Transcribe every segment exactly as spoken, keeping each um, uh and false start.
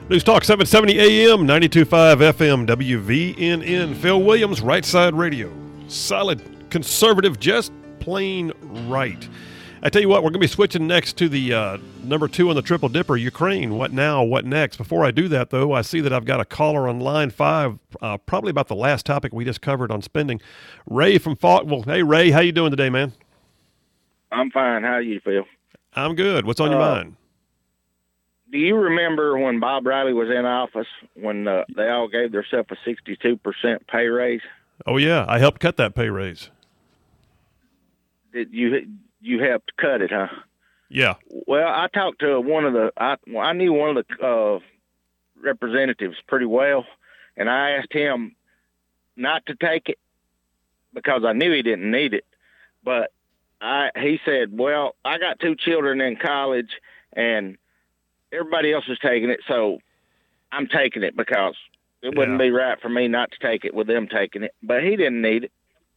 News Talk seven seventy A M, ninety-two point five F M, W V N N. Phil Williams, Right Side Radio. Solid conservative, just plain right. I tell you what, we're going to be switching next to the uh, number two on the Triple Dipper, Ukraine. What now? What next? Before I do that, though, I see that I've got a caller on line five, uh, probably about the last topic we just covered on spending. Ray from Faulkville. Hey, Ray, how you doing today, man? I'm fine. How are you, Phil? I'm good. What's on uh, your mind? Do you remember when Bob Riley was in office, when uh, they all gave themselves a sixty-two percent pay raise? Oh, yeah. I helped cut that pay raise. Did you you helped cut it, huh? Yeah. Well, I talked to one of the I, well, I knew one of the uh, representatives pretty well, and I asked him not to take it because I knew he didn't need it. But I he said, "Well, I got two children in college, and everybody else is taking it, so I'm taking it because it wouldn't yeah. be right for me not to take it with them taking it." But he didn't need it.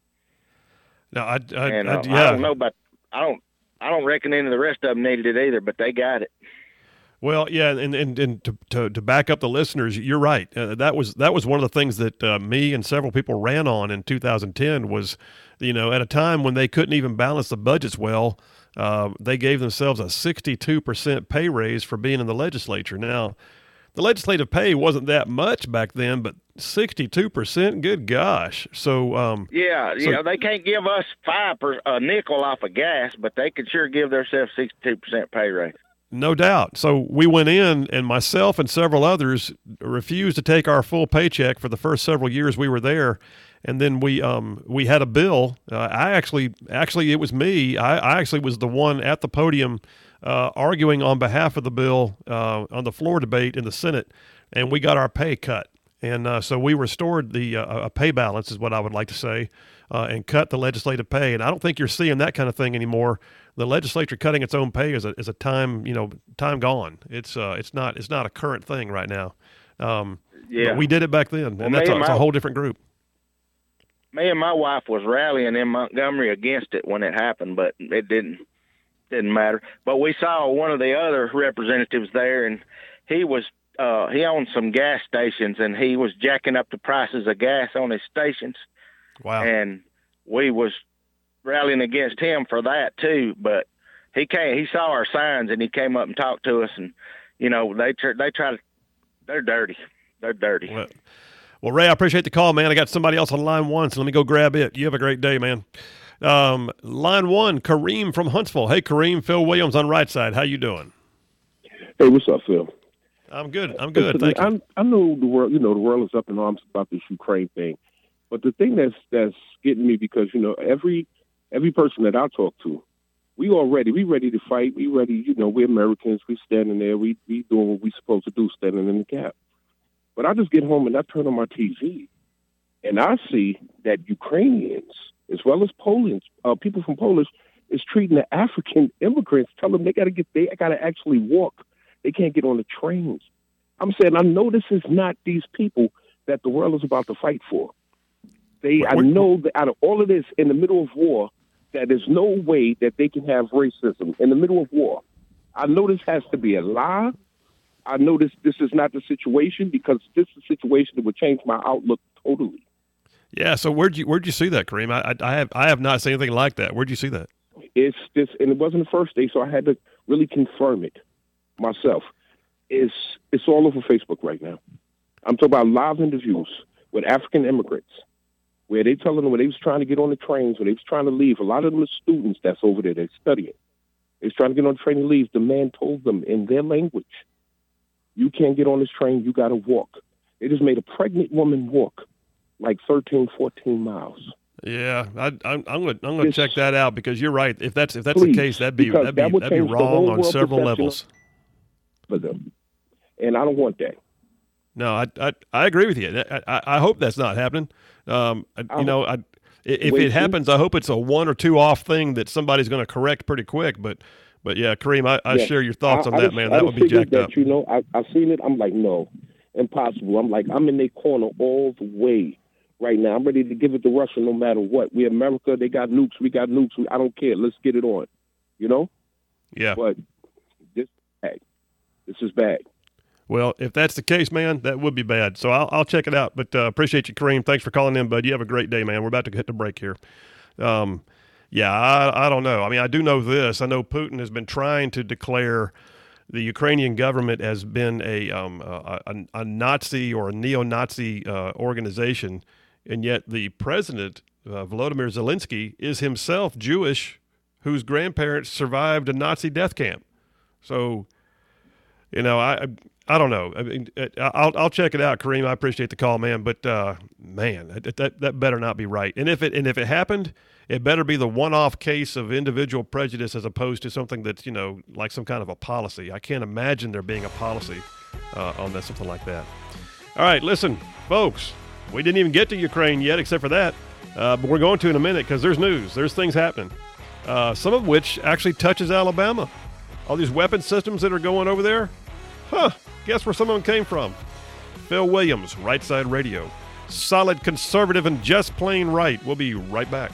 No, I, I, and, I, uh, yeah. I don't know about. I don't. I don't reckon any of the rest of them needed it either, but they got it. Well, yeah, and and, and to, to to back up the listeners, you're right. Uh, that was that was one of the things that uh, me and several people ran on in two thousand ten. Was, you know, at a time when they couldn't even balance the budgets well, uh, they gave themselves a sixty-two percent pay raise for being in the legislature. Now, the legislative pay wasn't that much back then, but sixty-two percent, good gosh. So um, yeah, so, yeah, they can't give us five per a nickel off of gas, but they could sure give themselves sixty-two percent pay raise. No doubt. So we went in, and myself and several others refused to take our full paycheck for the first several years we were there. And then we um, we had a bill. Uh, I actually, actually, it was me. I, I actually was the one at the podium uh, arguing on behalf of the bill uh, on the floor debate in the Senate, and we got our pay cut. And uh, so we restored the uh, a pay balance, is what I would like to say, uh, and cut the legislative pay. And I don't think you're seeing that kind of thing anymore. The legislature cutting its own pay is a is a time you know time gone. It's uh it's not it's not a current thing right now. Um, yeah, but we did it back then, well, and that's a, and it's my, a whole different group. Me and my wife was rallying in Montgomery against it when it happened, but it didn't didn't matter. But we saw one of the other representatives there, and he was uh, he owned some gas stations, and he was jacking up the prices of gas on his stations. Wow! And we was rallying against him for that too, but he came. He saw our signs and he came up and talked to us. And you know, they tr- they try to. They're dirty. They're dirty. Well, well, Ray, I appreciate the call, man. I got somebody else on line one, so let me go grab it. You have a great day, man. Um, line one, Kareem from Huntsville. Hey, Kareem, Phil Williams on Right Side. How you doing? Hey, what's up, Phil? I'm good. I'm good. Listen, Thank you. I, I know the world. You know, the world is up in arms about this Ukraine thing, but the thing that's that's getting me, because you know every every person that I talk to, we all ready. We ready to fight. We ready. You know, we're Americans. We standing there. We we doing what we supposed to do, standing in the gap. But I just get home and I turn on my T V, and I see that Ukrainians, as well as Poland, uh, people from Polish, is treating the African immigrants, tell them they got to get, they got to actually walk. They can't get on the trains. I'm saying, I know this is not these people that the world is about to fight for. They, I know that out of all of this, in the middle of war, that there's no way that they can have racism in the middle of war. I know this has to be a lie. I know this, this is not the situation, because this is a situation that would change my outlook totally. Yeah. So where'd you where'd you see that, Kareem? I, I have I have not seen anything like that. Where'd you see that? It's this, and it wasn't the first day, so I had to really confirm it myself. It's it's all over Facebook right now. I'm talking about live interviews with African immigrants, where they telling them when they was trying to get on the trains, when they was trying to leave. A lot of them are students that's over there, they're studying. They was trying to get on the train and leave. The man told them in their language, "You can't get on this train, you got to walk." They just made a pregnant woman walk like thirteen, fourteen miles. Yeah, I, I'm, I'm going to I'm going to check that out, because you're right. If that's if that's Please, the case, that'd be because that'd be that would that'd be change the wrong whole on world several perception levels. For them, and I don't want that. No, I I, I agree with you. I, I, I hope that's not happening. Um, I, you know, I if it happens, I hope it's a one or two off thing that somebody's going to correct pretty quick. But but yeah, Kareem, I, I Yeah. share your thoughts I, on I that, just, man. I That just would be figured jacked that, up. You know, I I seen it. I'm like, no, impossible. I'm like, I'm in their corner all the way right now. I'm ready to give it to Russia no matter what. We America. They got nukes. We got nukes. I don't care. Let's get it on. You know. Yeah. But this is bad. This is bad. Well, if that's the case, man, that would be bad. So I'll, I'll check it out. But uh, appreciate you, Kareem. Thanks for calling in, bud. You have a great day, man. We're about to hit the break here. Um, yeah, I, I don't know. I mean, I do know this. I know Putin has been trying to declare the Ukrainian government has been a um, a, a, a Nazi or a neo-Nazi uh, organization, and yet the president, uh, Volodymyr Zelensky, is himself Jewish, whose grandparents survived a Nazi death camp. So, you know, I I don't know. I mean, I'll I'll check it out, Kareem. I appreciate the call, man. But uh, man, that, that that better not be right. And if it and if it happened, it better be the one-off case of individual prejudice as opposed to something that's, you know, like some kind of a policy. I can't imagine there being a policy uh, on that, something like that. All right, listen, folks, we didn't even get to Ukraine yet, except for that, uh, but we're going to in a minute because there's news. There's things happening, uh, some of which actually touches Alabama. All these weapon systems that are going over there, huh, guess where some of them came from? Phil Williams, Right Side Radio. Solid conservative and just plain right. We'll be right back.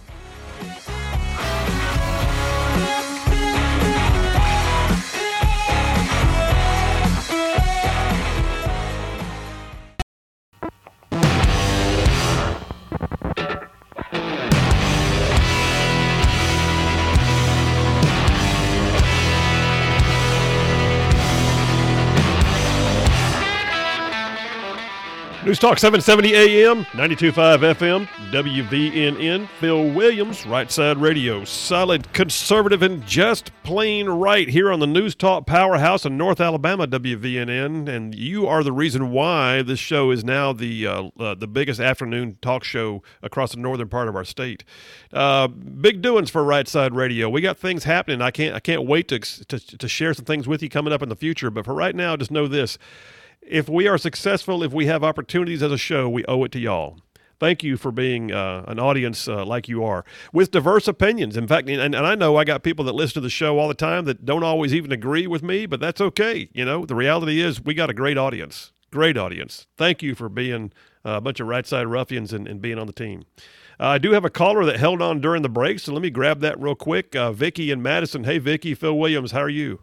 News Talk seven seventy A M, ninety-two point five F M, W V N N, Phil Williams, Right Side Radio. Solid, conservative, and just plain right here on the News Talk powerhouse in North Alabama, W V N N. And you are the reason why this show is now the uh, uh, the biggest afternoon talk show across the northern part of our state. Uh, big doings for Right Side Radio. We got things happening. I can't I can't wait to, to to share some things with you coming up in the future. But for right now, just know this. If we are successful, if we have opportunities as a show, we owe it to y'all. Thank you for being uh, an audience uh, like you are, with diverse opinions. In fact, and, and I know I got people that listen to the show all the time that don't always even agree with me, but that's okay. You know, the reality is we got a great audience, great audience. Thank you for being a bunch of right side ruffians and, and being on the team. Uh, I do have a caller that held on during the break, so let me grab that real quick. Uh, Vicky in Madison. Hey, Vicky, Phil Williams, how are you?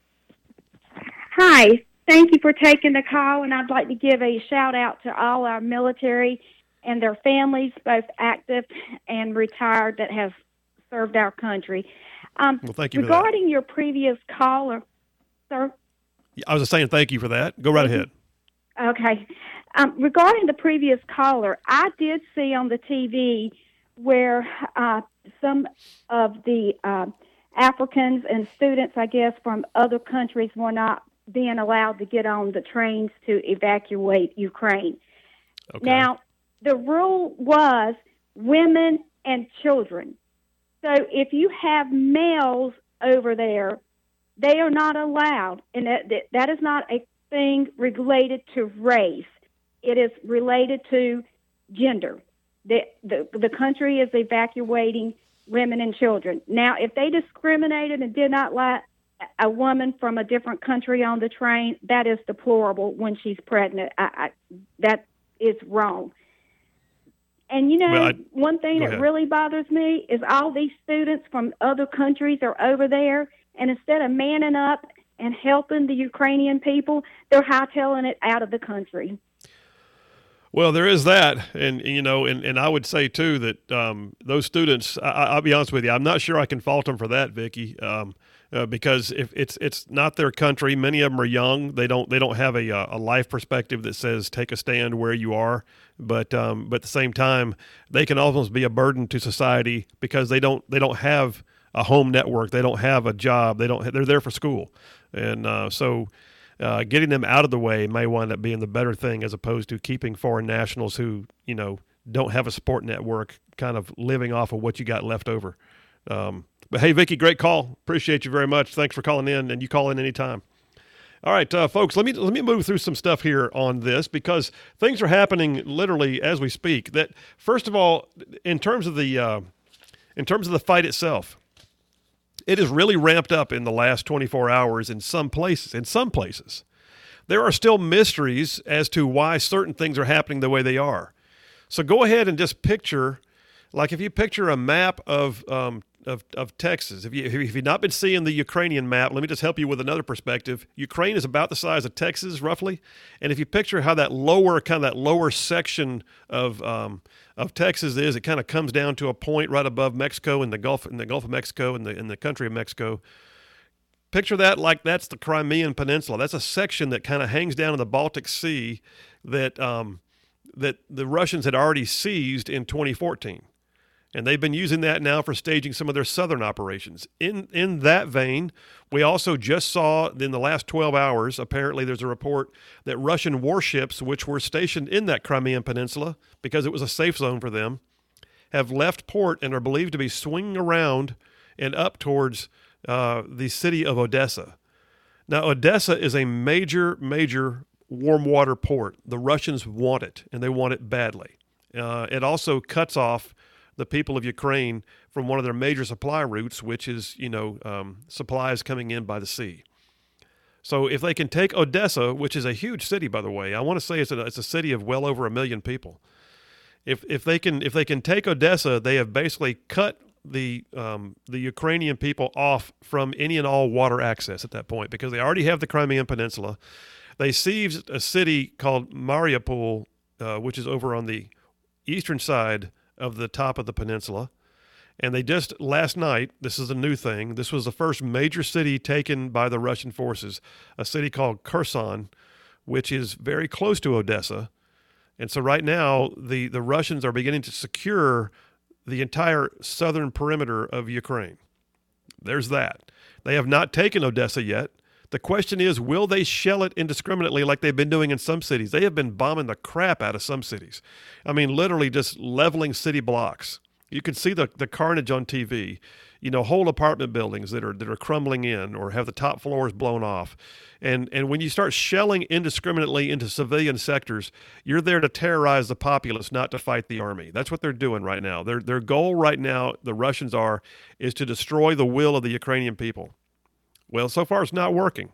Hi. Thank you for taking the call, and I'd like to give a shout-out to all our military and their families, both active and retired, that have served our country. Um, well, thank you regarding for that. Your previous caller, sir? I was just saying thank you for that. Go right ahead. Okay. Um, regarding the previous caller, I did see on the T V where uh, some of the uh, Africans and students, I guess, from other countries were not being allowed to get on the trains to evacuate Ukraine. Okay. Now, the rule was women and children. So if you have males over there, they are not allowed. And that, that is not a thing related to race. It is related to gender. The, the, the country is evacuating women and children. Now, if they discriminated and did not let a woman from a different country on the train, that is deplorable when she's pregnant. I, I, that is wrong. And, you know, well, I, one thing that ahead. really bothers me is all these students from other countries are over there, and instead of manning up and helping the Ukrainian people, they're hightailing it out of the country. Well, there is that, and you know, and, and I would say too that um, those students. I, I'll be honest with you, I'm not sure I can fault them for that, Vicky, um, uh, because if it's it's not their country. Many of them are young. They don't they don't have a a life perspective that says take a stand where you are. But um, but at the same time, they can almost be a burden to society because they don't they don't have a home network. They don't have a job. They don't. They're there for school, and uh, so. Uh, getting them out of the way may wind up being the better thing as opposed to keeping foreign nationals who, you know, don't have a support network kind of living off of what you got left over. Um, but, hey, Vicky, great call. Appreciate you very much. Thanks for calling in, and you call in anytime. All right, uh, folks, let me let me move through some stuff here on this because things are happening literally as we speak. That, first of all, in terms of the uh, in terms of the fight itself, it has really ramped up in the last twenty-four hours in some places. In some places, there are still mysteries as to why certain things are happening the way they are. So go ahead and just picture like if you picture a map of um, of, of Texas, if you if you've not been seeing the Ukrainian map, let me just help you with another perspective. Ukraine is about the size of Texas, roughly, and if you picture how that lower kind of that lower section of um, of Texas is, it kind of comes down to a point right above Mexico in the Gulf in the Gulf of Mexico in the in the country of Mexico. Picture that like that's the Crimean Peninsula. That's a section that kind of hangs down in the Baltic Sea that um, that the Russians had already seized in twenty fourteen. And they've been using that now for staging some of their southern operations. In in that vein, we also just saw in the last twelve hours, apparently there's a report that Russian warships, which were stationed in that Crimean Peninsula because it was a safe zone for them, have left port and are believed to be swinging around and up towards uh, the city of Odessa. Now, Odessa is a major, major warm water port. The Russians want it, and they want it badly. Uh, it also cuts off the people of Ukraine from one of their major supply routes, which is, you know, um, supplies coming in by the sea. So if they can take Odessa, which is a huge city, by the way, I want to say it's a, it's a city of well over a million people. If if they can if they can take Odessa, they have basically cut the um, the Ukrainian people off from any and all water access at that point because they already have the Crimean Peninsula. They seized a city called Mariupol, uh, which is over on the eastern side of the top of the peninsula. And they just, last night, this is a new thing, this was the first major city taken by the Russian forces, a city called Kherson, which is very close to Odessa. And so right now, the, the Russians are beginning to secure the entire southern perimeter of Ukraine. There's that. They have not taken Odessa yet. The question is, will they shell it indiscriminately like they've been doing in some cities? They have been bombing the crap out of some cities. I mean, literally just leveling city blocks. You can see the, the carnage on T V. You know, whole apartment buildings that are that are crumbling in or have the top floors blown off. And and when you start shelling indiscriminately into civilian sectors, you're there to terrorize the populace, not to fight the army. That's what they're doing right now. Their their goal right now, the Russians are, is to destroy the will of the Ukrainian people. Well, so far it's not working.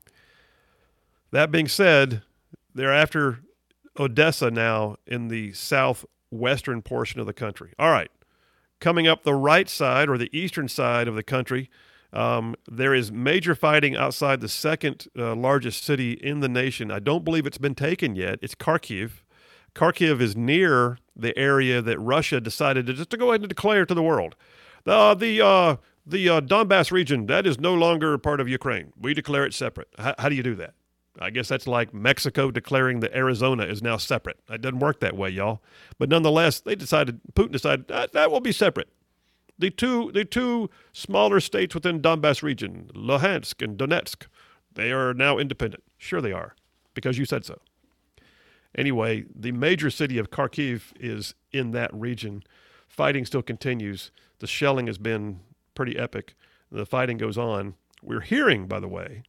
That being said, they're after Odessa now in the southwestern portion of the country. All right. Coming up the right side or the eastern side of the country, um, there is major fighting outside the second uh, largest city in the nation. I don't believe it's been taken yet. It's Kharkiv. Kharkiv is near the area that Russia decided to just to go ahead and declare to the world. Uh, the uh, the uh, Donbass region, that is no longer part of Ukraine. We declare it separate. H- how do you do that? I guess that's like Mexico declaring that Arizona is now separate. It doesn't work that way, y'all. But nonetheless, they decided, Putin decided that, that will be separate. The two the two smaller states within Donbass region, Luhansk and Donetsk, they are now independent. Sure they are, because you said so. Anyway, the major city of Kharkiv is in that region. Fighting still continues. The shelling has been pretty epic. The fighting goes on. We're hearing, by the way,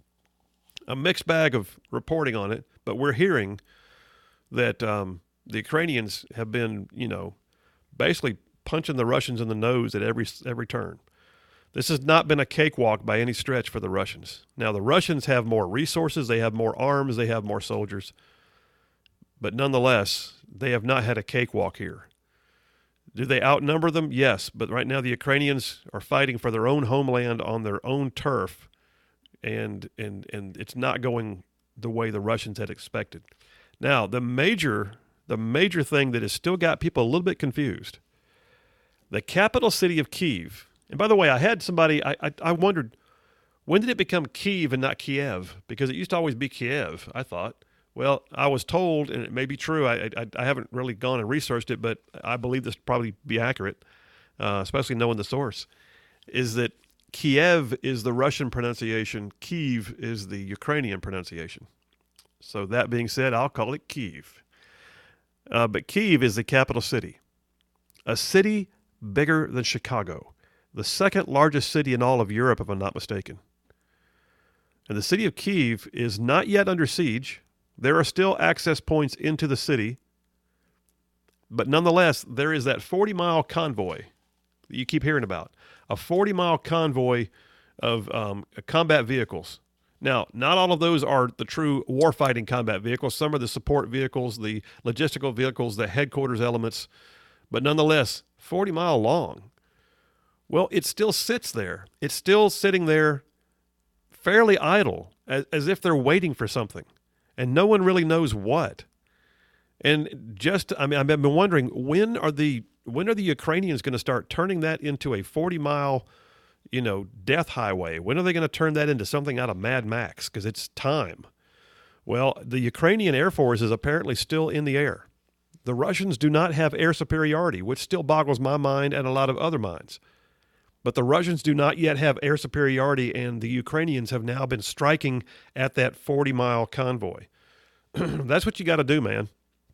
a mixed bag of reporting on it, but we're hearing that um, the Ukrainians have been, you know, basically punching the Russians in the nose at every every turn. This has not been a cakewalk by any stretch for the Russians. Now, the Russians have more resources, they have more arms, they have more soldiers, but nonetheless, they have not had a cakewalk here. Do they outnumber them? Yes, but right now the Ukrainians are fighting for their own homeland on their own turf, and and and it's not going the way the Russians had expected. Now, the major the major thing that has still got people a little bit confused, the capital city of Kyiv. And by the way, I had somebody, I, I, I wondered, when did it become Kyiv and not Kiev? Because it used to always be Kiev, I thought. Well, I was told, and it may be true, I, I, I haven't really gone and researched it, but I believe this to probably be accurate, uh, especially knowing the source, is that Kiev is the Russian pronunciation, Kyiv is the Ukrainian pronunciation. So that being said, I'll call it Kyiv. Uh, but Kyiv is the capital city, a city bigger than Chicago, the second largest city in all of Europe, if I'm not mistaken. And the city of Kyiv is not yet under siege. There are still access points into the city, but nonetheless, there is that forty-mile convoy that you keep hearing about, a forty-mile convoy of um, combat vehicles. Now, not all of those are the true warfighting combat vehicles. Some are the support vehicles, the logistical vehicles, the headquarters elements, but nonetheless, forty mile long. Well, it still sits there. It's still sitting there fairly idle, as, as if they're waiting for something, and no one really knows what. And just, I mean, I've been wondering, when are the when are the Ukrainians going to start turning that into a forty mile, you know, death highway? When are they going to turn that into something out of Mad Max? Because it's time. Well, the Ukrainian Air Force is apparently still in the air. The Russians do not have air superiority, which still boggles my mind and a lot of other minds. But the Russians do not yet have air superiority, and the Ukrainians have now been striking at that forty mile convoy. That's what you got to do, man.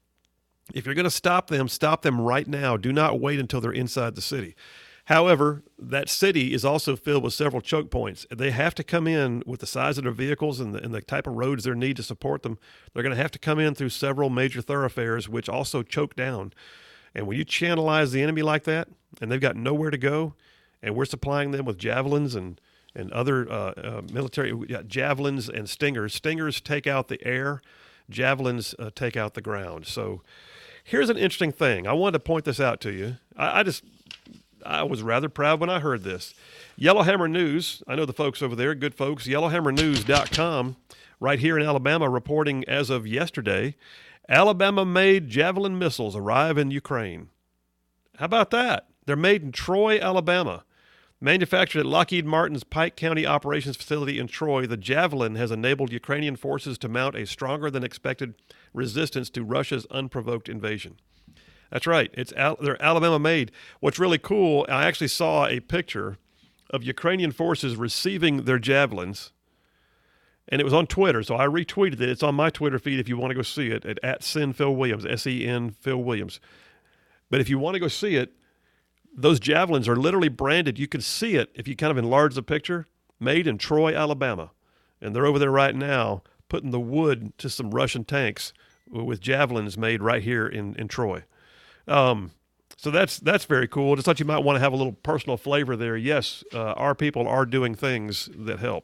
If you're going to stop them, stop them right now. Do not wait until they're inside the city. However, that city is also filled with several choke points. They have to come in with the size of their vehicles and the, and the type of roads they need to support them. They're going to have to come in through several major thoroughfares, which also choke down. And when you channelize the enemy like that, and they've got nowhere to go, and we're supplying them with javelins and, and other uh, uh, military yeah, javelins and stingers. Stingers take out the air. Javelins uh, take out the ground. So here's an interesting thing. I wanted to point this out to you. I, I just... I was rather proud when I heard this. Yellowhammer News, I know the folks over there, good folks, yellowhammer news dot com, right here in Alabama, reporting as of yesterday, Alabama-made Javelin missiles arrive in Ukraine. How about that? They're made in Troy, Alabama. Manufactured at Lockheed Martin's Pike County Operations Facility in Troy, the Javelin has enabled Ukrainian forces to mount a stronger than expected resistance to Russia's unprovoked invasion. That's right. It's they're Alabama-made. What's really cool, I actually saw a picture of Ukrainian forces receiving their javelins, and it was on Twitter, so I retweeted it. It's on my Twitter feed if you want to go see it, at, at Sen Phil Williams, S E N Phil Williams. But if you want to go see it, those javelins are literally branded. You can see it if you kind of enlarge the picture, made in Troy, Alabama. And they're over there right now putting the wood to some Russian tanks with javelins made right here in, in Troy. Um, so that's that's very cool. Just thought you might want to have a little personal flavor there. Yes, uh, our people are doing things that help.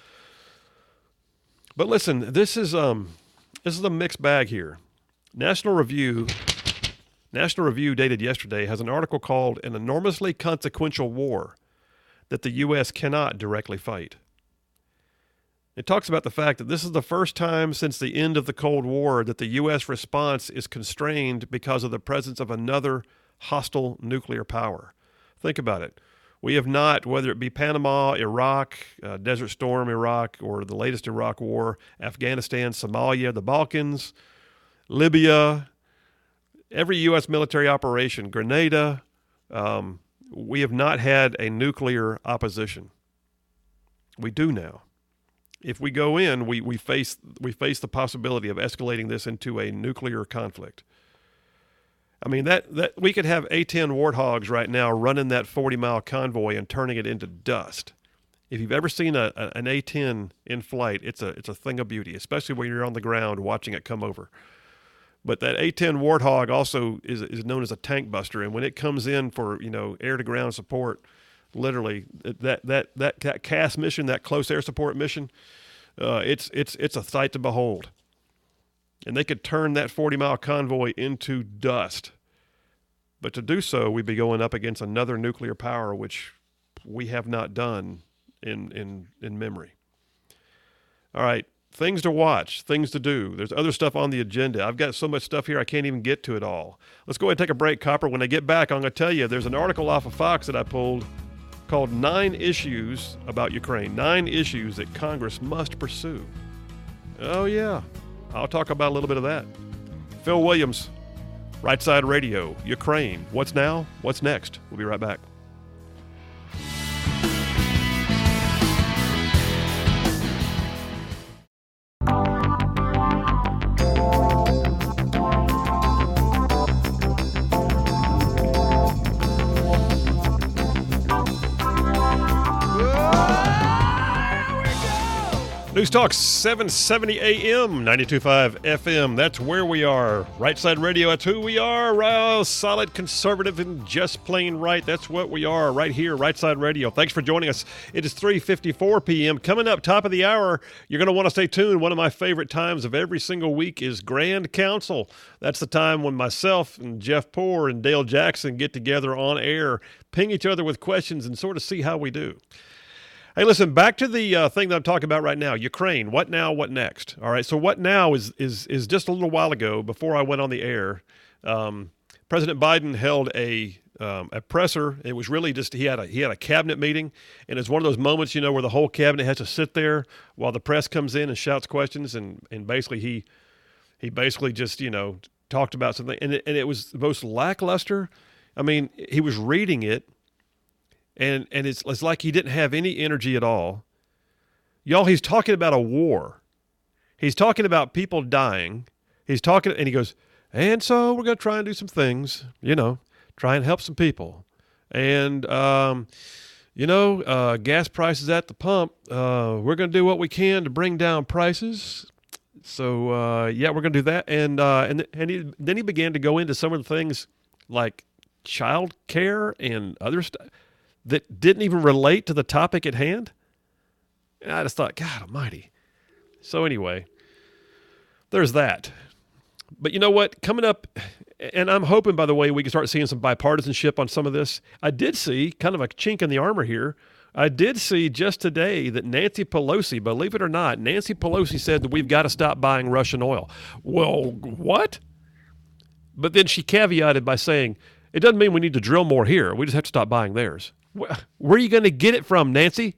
But listen, this is um, this is a mixed bag here. National Review, National Review dated yesterday has an article called "An Enormously Consequential War That the U S Cannot Directly Fight." It talks about the fact that this is the first time since the end of the Cold War that the U S response is constrained because of the presence of another hostile nuclear power. Think about it. We have not, whether it be Panama, Iraq, uh, Desert Storm, Iraq, or the latest Iraq War, Afghanistan, Somalia, the Balkans, Libya, every U S military operation, Grenada, um, we have not had a nuclear opposition. We do now. If we go in, we, we face we face the possibility of escalating this into a nuclear conflict. I mean, that, that we could have A ten Warthogs right now running that forty mile convoy and turning it into dust. If you've ever seen a, a, an A ten in flight, it's a it's a thing of beauty, especially when you're on the ground watching it come over. But that A ten Warthog also is is known as a tank buster, and when it comes in for, you know, air to ground support, literally that that that, that C A S mission, that close air support mission, uh, it's it's it's a sight to behold. And they could turn that forty mile convoy into dust. But to do so, we'd be going up against another nuclear power, which we have not done in in in memory. All right. Things to watch, things to do. There's other stuff on the agenda. I've got so much stuff here I can't even get to it all. Let's go ahead and take a break, Copper. When I get back, I'm going to tell you there's an article off of Fox that I pulled called Nine Issues About Ukraine. Nine Issues That Congress Must Pursue. Oh, yeah. I'll talk about a little bit of that. Phil Williams, Right Side Radio, Ukraine. What's now? What's next? We'll be right back. News Talk seven seventy A M, ninety-two point five F M. That's where we are. Right Side Radio, that's who we are. Uh, solid conservative and just plain right. That's what we are right here, Right Side Radio. Thanks for joining us. It is three fifty-four P M Coming up, top of the hour, you're going to want to stay tuned. One of my favorite times of every single week is Grand Council. That's the time when myself and Jeff Poore and Dale Jackson get together on air, ping each other with questions, and sort of see how we do. Hey, listen, back to the uh, thing that I'm talking about right now, Ukraine. What now, what next? All right, so what now is is is just a little while ago, before I went on the air, um, President Biden held a um, a presser. It was really just, he had a he had a cabinet meeting, and it's one of those moments, you know, where the whole cabinet has to sit there while the press comes in and shouts questions, and, and basically he he basically just, you know, talked about something, and it, and it was the most lackluster. I mean, he was reading it, And and it's it's like he didn't have any energy at all. Y'all, he's talking about a war. He's talking about people dying. He's talking, and he goes, and so we're going to try and do some things, you know, try and help some people. And, um, you know, uh, gas prices at the pump, uh, we're going to do what we can to bring down prices. So, uh, yeah, we're going to do that. And uh, and, and he, then he began to go into some of the things like child care and other stuff that didn't even relate to the topic at hand. And I just thought, God almighty. So anyway, there's that. But you know what? Coming up, and I'm hoping, by the way, we can start seeing some bipartisanship on some of this. I did see kind of a chink in the armor here. I did see just today that Nancy Pelosi, believe it or not, Nancy Pelosi said that we've got to stop buying Russian oil. Well, what? But then she caveated by saying, it doesn't mean we need to drill more here. We just have to stop buying theirs. Where are you going to get it from, Nancy?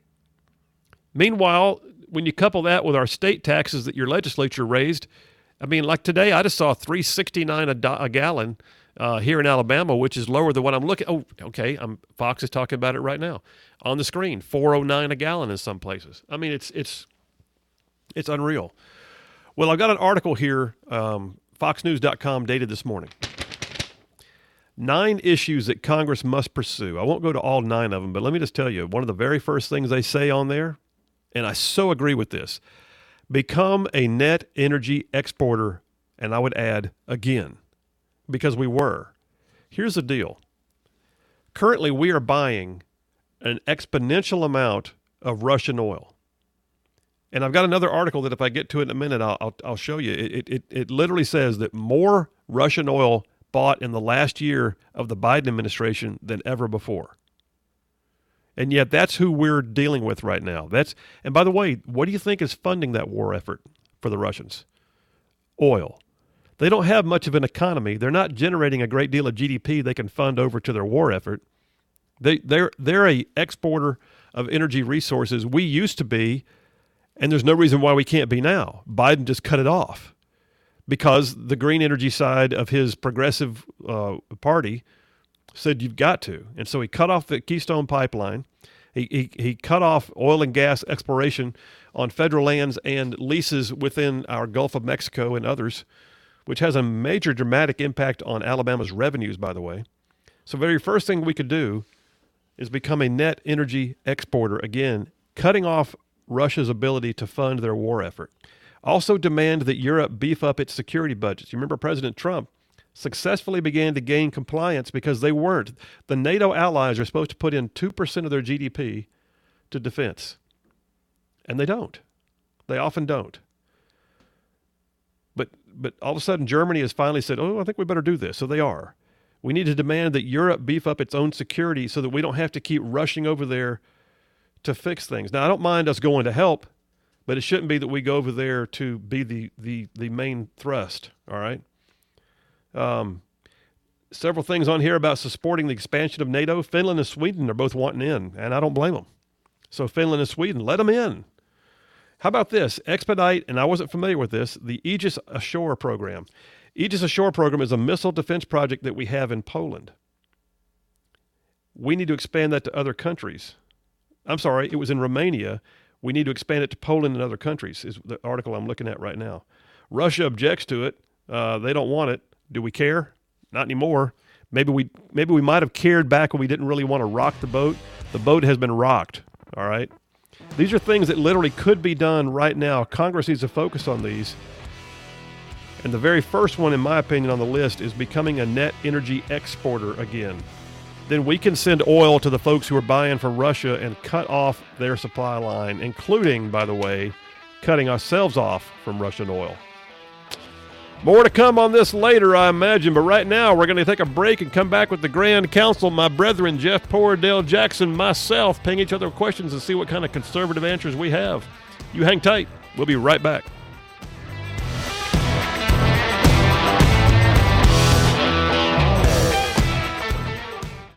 Meanwhile, when you couple that with our state taxes that your legislature raised, I mean, like today, I just saw three sixty-nine a, do- a gallon uh, here in Alabama, which is lower than what I'm looking. Oh, okay. I'm, Fox is talking about it right now on the screen. four oh nine a gallon in some places. I mean, it's it's it's unreal. Well, I've got an article here, um, fox news dot com, dated this morning. Nine issues that Congress must pursue. I won't go to all nine of them, but let me just tell you, one of the very first things they say on there, and I so agree with this, become a net energy exporter, and I would add again, because we were. Here's the deal. Currently, we are buying an exponential amount of Russian oil. And I've got another article that if I get to it in a minute, I'll, I'll, I'll show you. It, it, it literally says that more Russian oil bought in the last year of the Biden administration than ever before. And yet that's who we're dealing with right now. That's, and by the way, what do you think is funding that war effort for the Russians? Oil. They don't have much of an economy. They're not generating a great deal of G D P they can fund over to their war effort. They, they're, they're a exporter of energy resources. We used to be, and there's no reason why we can't be now. Biden just cut it off, because the green energy side of his progressive uh, party said you've got to. And so he cut off the Keystone Pipeline. He, he he cut off oil and gas exploration on federal lands and leases within our Gulf of Mexico and others, which has a major dramatic impact on Alabama's revenues, by the way. So the very first thing we could do is become a net energy exporter, again, cutting off Russia's ability to fund their war effort. Also demand that Europe beef up its security budgets. You remember President Trump successfully began to gain compliance because they weren't. The NATO allies are supposed to put in two percent of their G D P to defense, and they don't. They often don't. But but all of a sudden, Germany has finally said, oh, I think we better do this. So they are. We need to demand that Europe beef up its own security so that we don't have to keep rushing over there to fix things. Now, I don't mind us going to help, but it shouldn't be that we go over there to be the, the, the main thrust, all right? Um, several things on here about supporting the expansion of NATO. Finland and Sweden are both wanting in, and I don't blame them. So Finland and Sweden, let them in. How about this? Expedite, and I wasn't familiar with this, the Aegis Ashore program. Aegis Ashore program is a missile defense project that we have in Poland. We need to expand that to other countries. I'm sorry, it was in Romania. We need to expand it to Poland and other countries, is the article I'm looking at right now. Russia objects to it. Uh, they don't want it. Do we care? Not anymore. Maybe we maybe we might have cared back when we didn't really want to rock the boat. The boat has been rocked, all right? These are things that literally could be done right now. Congress needs to focus on these. And the very first one, in my opinion, on the list is becoming a net energy exporter again. Then we can send oil to the folks who are buying from Russia and cut off their supply line, including, by the way, cutting ourselves off from Russian oil. More to come on this later, I imagine, but right now we're going to take a break and come back with the Grand Council, my brethren, Jeff Poor, Dale Jackson, myself, paying each other questions and see what kind of conservative answers we have. You hang tight. We'll be right back.